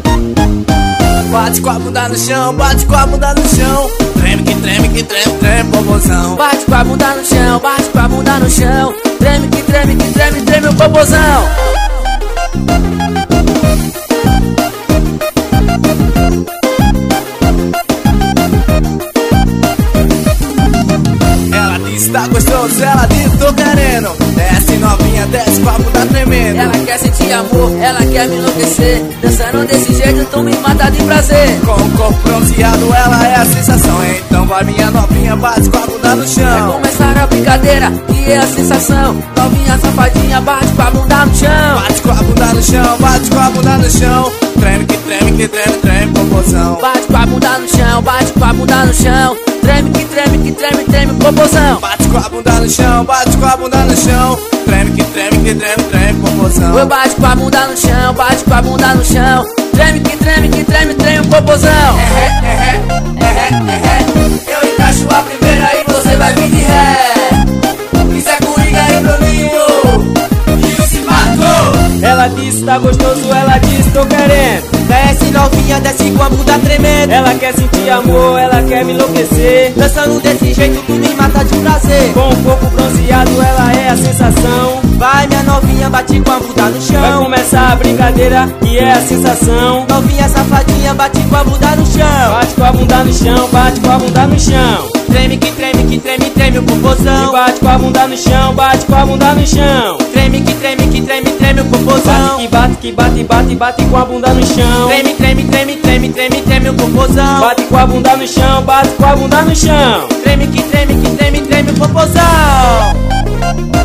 Bate com a bunda no chão, bate com a bunda no chão. Treme que treme, que treme, treme, popozão. Bate com a bunda no chão, bate com a bunda no chão. Treme que treme, que treme, treme o popozão. Ela disse tá gostoso, ela disse tô querendo. Desce novinha, desce com a bunda tremendo. Ela quer sentir amor, ela quer me enlouquecer. Dançando desse jeito tu me mata de prazer. Com o corpo bronzeado ela é a sensação. Então vai minha novinha, bate com a bunda no Vai chão. começar a brincadeira, que é a sensação. Novinha safadinha, bate com a bunda no chão. Bate com a bunda no chão, bate com a bunda no chão. Treme que treme, que treme, treme, popozão. Bate com a bunda no chão, bate com a bunda no chão. Treme que treme, que treme, treme o popozão. Bate com a bunda no chão, bate com a bunda no chão. Treme que treme, que treme, treme, popozão. Oi, bate com a bunda no chão, bate com a bunda no chão. Treme que treme, que treme, treme o popozão. Eu encaixo a primeira e você vai vir de ré. Isso é coringa aí pro ninho. E se matou. Ela disse tá gostoso, ela disse tô querendo. Desce novinha, desce com a bunda tremendo. Ela quer sentir amor, ela quer me enlouquecer. Dançando desse jeito tu me mata de prazer. Com o corpo bronzeado ela é a sensação. Vai minha novinha, bate com a bunda no Vai chão. começar a brincadeira, que é a sensação. Novinha safadinha, bate com a bunda no chão. Bate com a bunda no chão, bate com a bunda no chão. Treme que treme, que treme, treme o E popozão. bate com a bunda no chão, bate com a bunda no chão. Treme que treme, que treme, treme o popozão. Bate que bate, bate, bate com a bunda no chão. Treme, treme, treme, treme, treme, treme o popozão. Bate com a bunda no chão, bate com a bunda no chão. Treme que treme, que treme, treme o popozão.